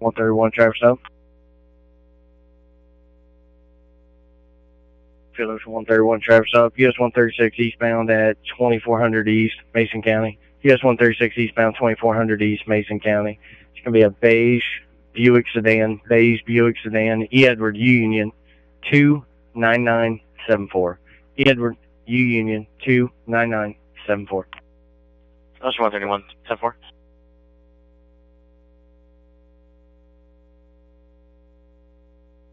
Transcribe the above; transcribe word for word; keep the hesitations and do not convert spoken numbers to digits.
one thirty-one, driver stop. Field Ocean one thirty-one, driver stop. U S one thirty-six eastbound at twenty-four hundred East, Mason County. U S one thirty-six eastbound, twenty-four hundred East, Mason County. It's going to be a beige Buick sedan, beige Buick sedan, E. Edward U Union two nine nine seven four. E. Edward U Union two nine nine seven four. Ocean one thirty-one, ten four.